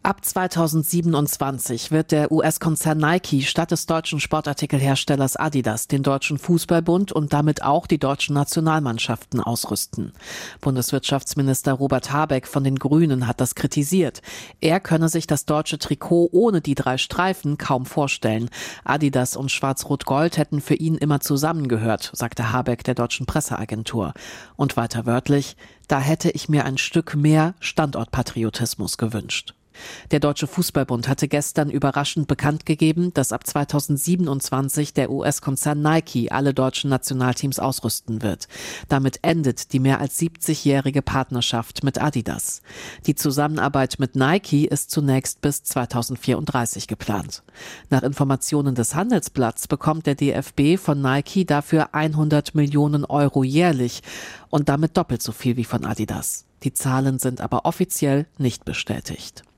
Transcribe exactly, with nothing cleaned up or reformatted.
Ab zweitausendsiebenundzwanzig wird der U S-Konzern Nike statt des deutschen Sportartikelherstellers Adidas den Deutschen Fußballbund und damit auch die deutschen Nationalmannschaften ausrüsten. Bundeswirtschaftsminister Robert Habeck von den Grünen hat das kritisiert. Er könne sich das deutsche Trikot ohne die drei Streifen kaum vorstellen. Adidas und Schwarz-Rot-Gold hätten für ihn immer zusammengehört, sagte Habeck der deutschen Presseagentur. Und weiter wörtlich: Da hätte ich mir ein Stück mehr Standortpatriotismus gewünscht. Der Deutsche Fußballbund hatte gestern überraschend bekannt gegeben, dass ab zweitausendsiebenundzwanzig der U S-Konzern Nike alle deutschen Nationalteams ausrüsten wird. Damit endet die mehr als siebzigjährige Partnerschaft mit Adidas. Die Zusammenarbeit mit Nike ist zunächst bis zweitausendvierunddreißig geplant. Nach Informationen des Handelsblatts bekommt der D F B von Nike dafür hundert Millionen Euro jährlich und damit doppelt so viel wie von Adidas. Die Zahlen sind aber offiziell nicht bestätigt.